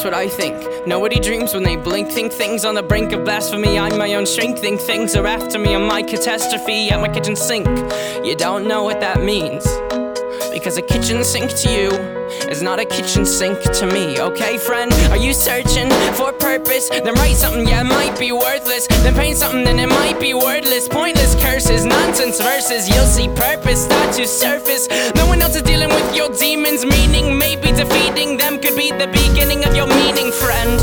just what I think. Nobody dreams when they blink. Think things on the brink of blasphemy. I'm my own strength. Think things are after me. I'm my catastrophe at my kitchen sink. You don't know what that means, because a kitchen sink to you is not a kitchen sink to me. Okay, friend? Are you searching for purpose? Then write something, yeah, it might be worthless. Then paint something, then it might be wordless. Pointless curses, nonsense verses. You'll see purpose start to surface. No one else is dealing with your demons. Meaning maybe defeating them could be the beginning of your meaning, friend.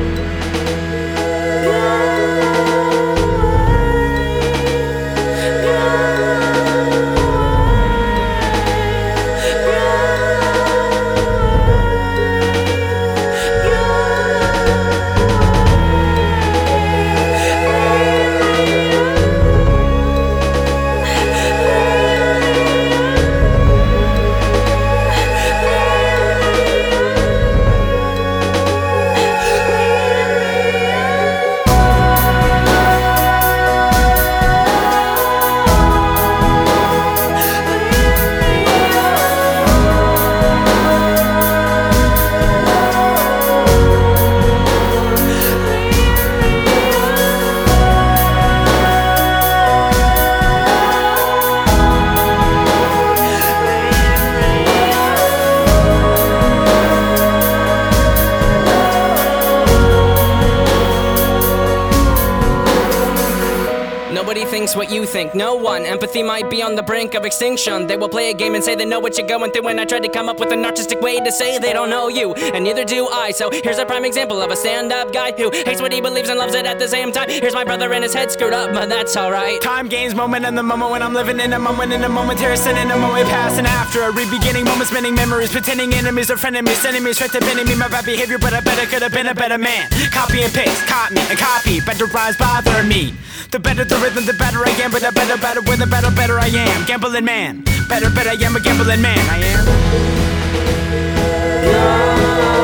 Nobody thinks what you think, no one. Empathy might be on the brink of extinction. They will play a game and say they know what you're going through, and I tried to come up with an artistic way to say they don't know you, and neither do I. So here's a prime example of a stand-up guy who hates what he believes and loves it at the same time. Here's my brother and his head screwed up, but that's alright. Time gains moment in the moment when I'm living in a moment, in a momentary sin, in a moment past and after a re-beginning moment, spinning memories, pretending enemies are frenemies, sending me straight to pinning me my bad behavior, but I better could have been a better man. Copy and paste, caught me and copy, better rhymes bother me. The better the rhythm, the better I am, but the better with the better I am. Gambling man, better I am a gambling man. I am.